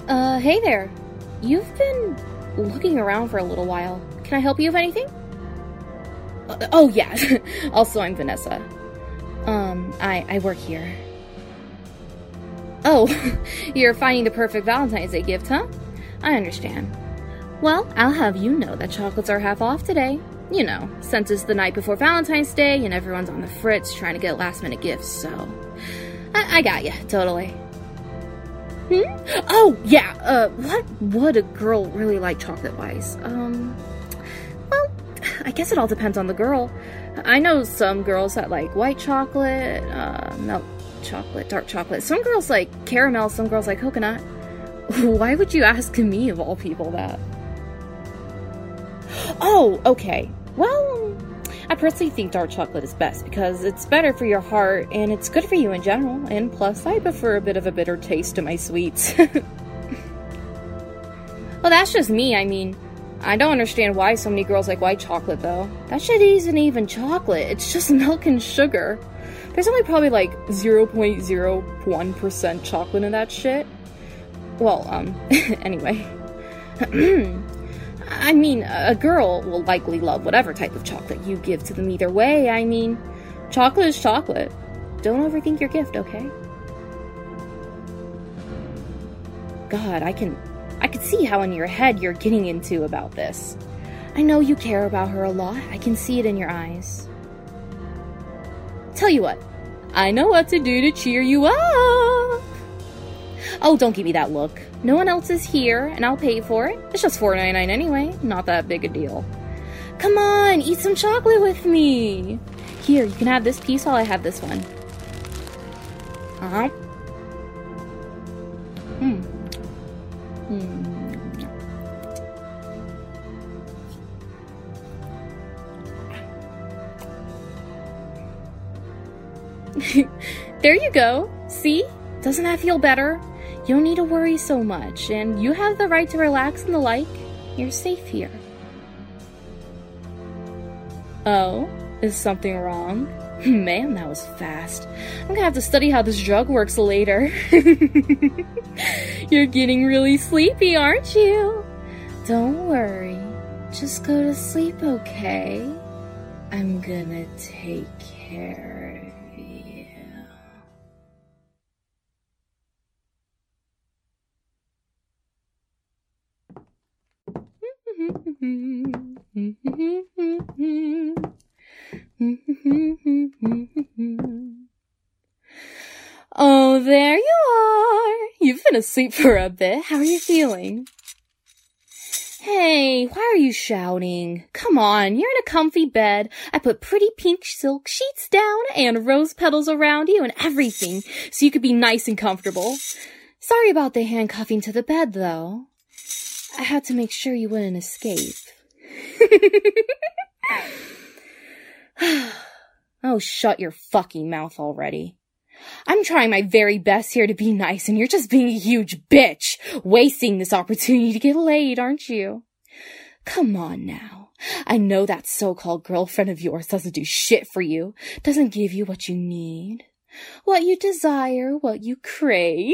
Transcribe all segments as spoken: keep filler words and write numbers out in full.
Uh, hey there. You've been looking around for a little while. Can I help you with anything? Uh, oh, yeah. Also, I'm Vanessa. Um, I, I work here. Oh, you're finding the perfect Valentine's Day gift, huh? I understand. Well, I'll have you know that chocolates are half off today. You know, since it's the night before Valentine's Day and everyone's on the fritz trying to get last-minute gifts, so... I, I got you, totally. Hmm? Oh, yeah, uh, what would a girl really like chocolate-wise? Um, well, I guess it all depends on the girl. I know some girls that like white chocolate, uh, milk chocolate, dark chocolate. Some girls like caramel, some girls like coconut. Why would you ask me, of all people, that? Oh, okay. Well, I personally think dark chocolate is best because it's better for your heart and it's good for you in general. And plus, I prefer a bit of a bitter taste to my sweets. Well, that's just me. I mean, I don't understand why so many girls like white chocolate, though. That shit isn't even chocolate. It's just milk and sugar. There's only probably like zero point zero one percent chocolate in that shit. Well, um, anyway. I mean, a girl will likely love whatever type of chocolate you give to them either way. I mean, chocolate is chocolate. Don't overthink your gift, okay? God, I can... I can see how in your head you're getting into about this. I know you care about her a lot. I can see it in your eyes. Tell you what, I know what to do to cheer you up. Oh, don't give me that look. No one else is here, and I'll pay for it. It's just four ninety-nine anyway. Not that big a deal. Come on, eat some chocolate with me. Here, you can have this piece while I have this one. Uh-huh. Hmm. Hmm. There you go. See? Doesn't that feel better? You don't need to worry so much, and you have the right to relax and the like. You're safe here. Oh? Is something wrong? Man, that was fast. I'm gonna have to study how this drug works later. You're getting really sleepy, aren't you? Don't worry. Just go to sleep, okay? I'm gonna take care of you. Oh, there you are. You've been asleep for a bit. How are you feeling? Hey, why are you shouting? Come on, you're in a comfy bed. I put pretty pink silk sheets down and rose petals around you and everything so you could be nice and comfortable. Sorry about the handcuffing to the bed, though. I had to make sure you wouldn't escape. Oh, shut your fucking mouth already. I'm trying my very best here to be nice, and you're just being a huge bitch, wasting this opportunity to get laid, aren't you? Come on now. I know that so-called girlfriend of yours doesn't do shit for you, doesn't give you what you need, what you desire, what you crave.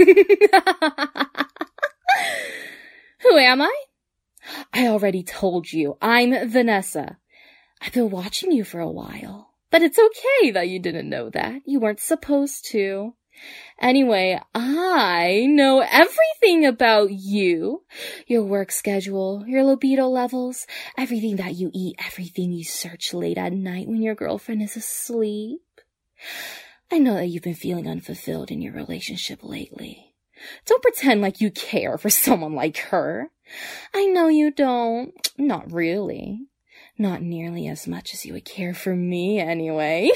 Who am I? I already told you, I'm Vanessa. I've been watching you for a while. But it's okay that you didn't know that. You weren't supposed to. Anyway, I know everything about you. Your work schedule, your libido levels, everything that you eat, everything you search late at night when your girlfriend is asleep. I know that you've been feeling unfulfilled in your relationship lately. Don't pretend like you care for someone like her. I know you don't. Not really. Not nearly as much as you would care for me, anyway.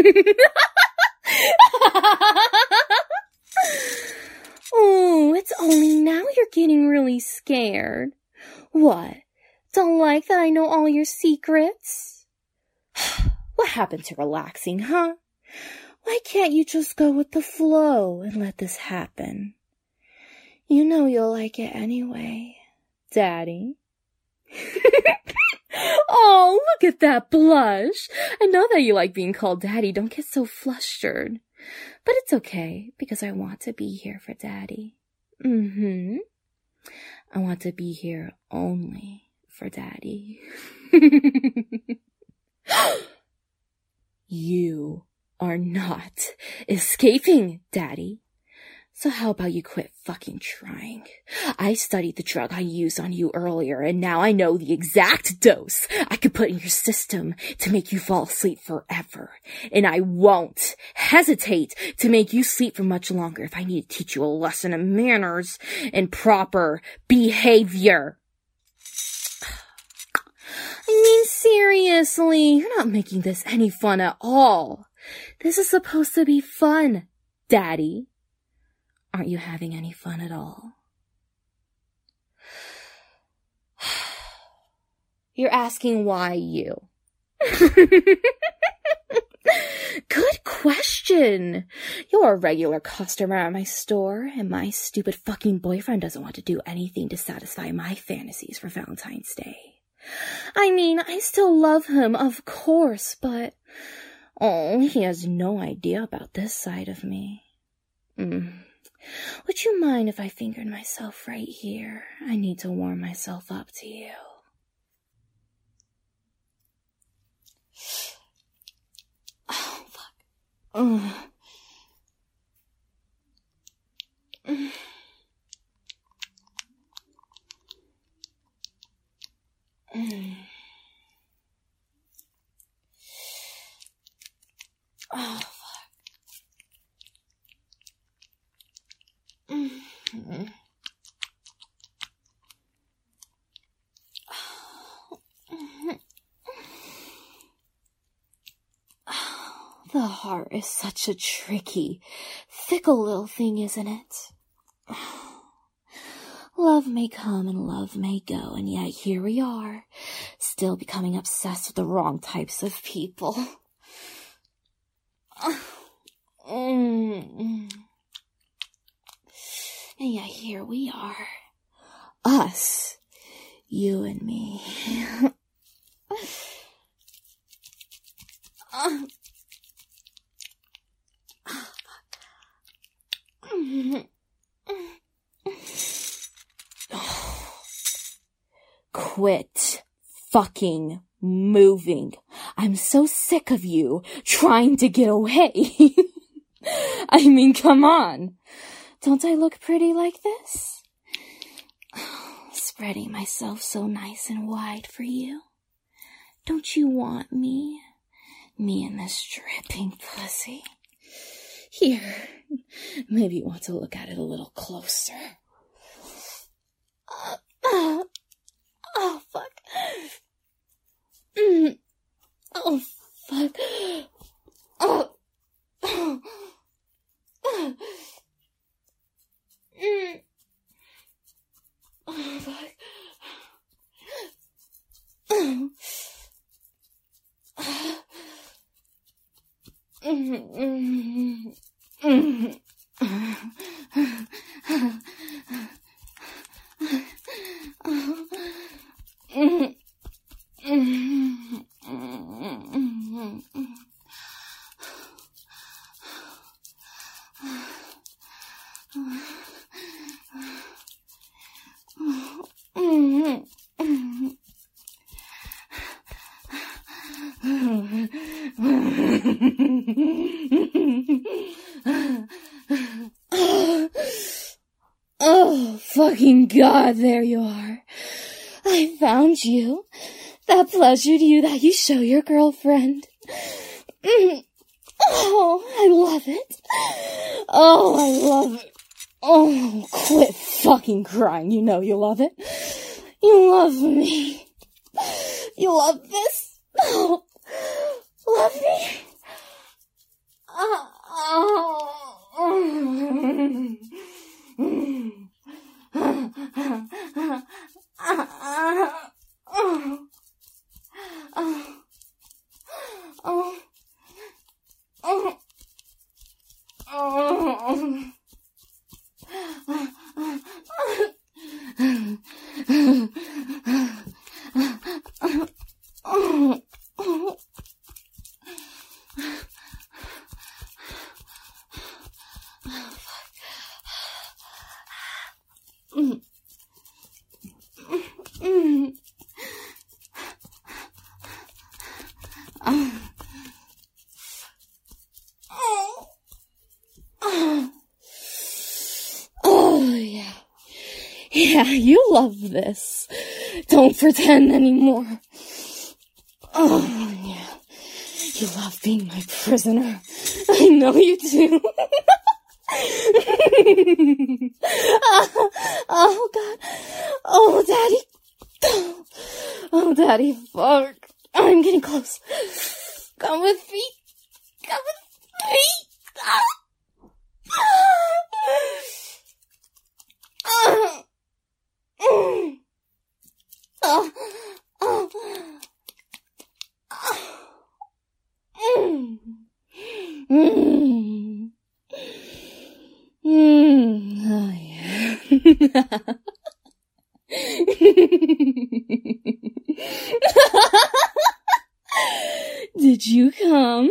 Oh, it's only now you're getting really scared. What? Don't like that I know all your secrets? What happened to relaxing, huh? Why can't you just go with the flow and let this happen? You know you'll like it anyway, Daddy. Oh, look at that blush. I know that you like being called Daddy. Don't get so flustered. But it's okay, because I want to be here for Daddy. Mm-hmm. I want to be here only for Daddy. You are not escaping, Daddy. So how about you quit fucking trying? I studied the drug I used on you earlier, and now I know the exact dose I could put in your system to make you fall asleep forever. And I won't hesitate to make you sleep for much longer if I need to teach you a lesson of manners and proper behavior. I mean, seriously, you're not making this any fun at all. This is supposed to be fun, Daddy. Aren't you having any fun at all? You're asking why you. Good question. You're a regular customer at my store, and my stupid fucking boyfriend doesn't want to do anything to satisfy my fantasies for Valentine's Day. I mean, I still love him, of course, but oh, he has no idea about this side of me. Mm. Would you mind if I fingered myself right here? I need to warm myself up to you. Oh, fuck. Ugh. Mm. Mm. Oh, fuck. Mm. The heart is such a tricky, fickle little thing, isn't it? Love may come and love may go, and yet here we are, still becoming obsessed with the wrong types of people. Mm. And yet here we are, us, you and me. uh. Quit fucking moving. I'm so sick of you trying to get away. I mean, come on. Don't I look pretty like this? Spreading myself so nice and wide for you. Don't you want me? Me and this dripping pussy. Here, maybe you want to look at it a little closer. Uh, uh, oh, fuck. Mm. Oh, fuck. Oh. Oh. Oh. Mm. Oh, fuck. Oh. Mm-hmm. Mm-hmm. Oh, fucking God, there you are. I found you. That pleasure to you that you show your girlfriend. Mm. Oh, I love it. Oh, I love it. Oh, quit fucking crying. You know you love it. You love me. You love this. Oh, love me. Oh, oh. Yeah, you love this. Don't pretend anymore. Oh, yeah. You love being my prisoner. I know you do. oh, oh, God. Oh, Daddy. Oh, Daddy, fuck. I'm getting close. Come with me. Come with me. Oh. Oh. Oh. Oh. Mm. Mm. Mm. Oh, yeah. Did you come?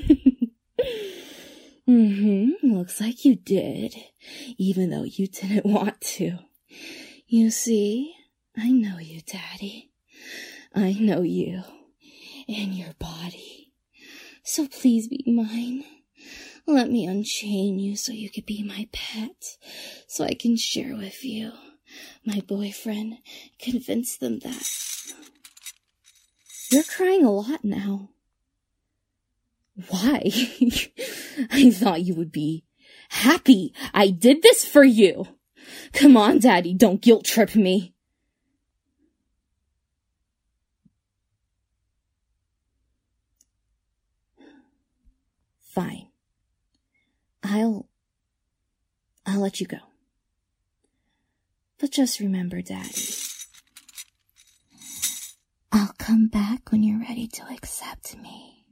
Mm-hmm. Looks like you did, even though you didn't want to. You see, I know you, Daddy. I know you and your body. So please be mine. Let me unchain you so you could be my pet, so I can share with you. My boyfriend, convince them that. You're crying a lot now. Why? I thought you would be happy. I did this for you. Come on, Daddy, don't guilt trip me. Fine. I'll... I'll let you go. But just remember, Daddy, I'll come back when you're ready to accept me.